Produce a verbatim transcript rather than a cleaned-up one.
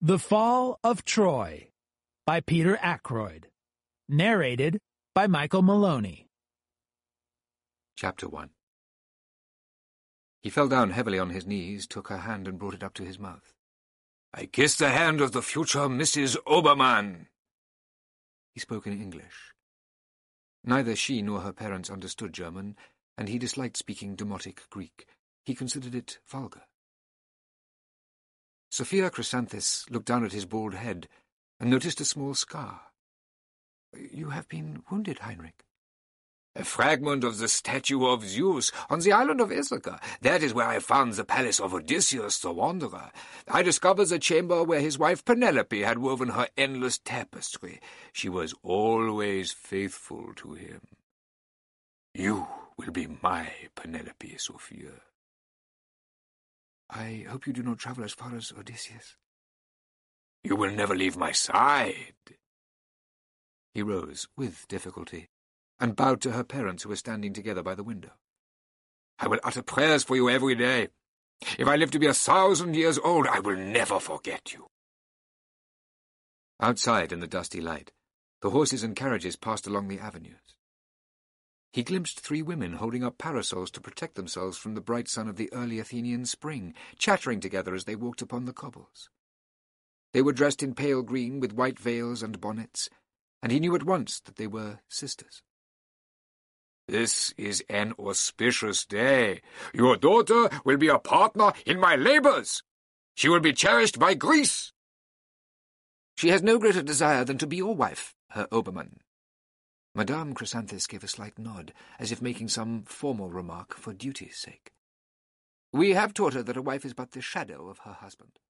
The Fall of Troy by Peter Ackroyd. Narrated by Michael Maloney. Chapter one. He fell down heavily on his knees, took her hand and brought it up to his mouth. "I kiss the hand of the future Missus Obermann." He spoke in English. Neither she nor her parents understood German, and he disliked speaking Demotic Greek. He considered it vulgar. Sophia Chrysanthus looked down at his bald head and noticed a small scar. "You have been wounded, Heinrich." "A fragment of the statue of Zeus on the island of Ithaca. That is where I found the palace of Odysseus the Wanderer. I discovered the chamber where his wife Penelope had woven her endless tapestry. She was always faithful to him. You will be my Penelope, Sophia." "I hope you do not travel as far as Odysseus." "You will never leave my side." He rose, with difficulty, and bowed to her parents who were standing together by the window. "I will utter prayers for you every day. If I live to be a thousand years old, I will never forget you." Outside, in the dusty light, the horses and carriages passed along the avenues. He glimpsed three women holding up parasols to protect themselves from the bright sun of the early Athenian spring, chattering together as they walked upon the cobbles. They were dressed in pale green with white veils and bonnets, and he knew at once that they were sisters. "This is an auspicious day. Your daughter will be a partner in my labours. She will be cherished by Greece." "She has no greater desire than to be your wife, Herr Obermann." Madame Chrysanthus gave a slight nod, as if making some formal remark for duty's sake. "We have taught her that a wife is but the shadow of her husband."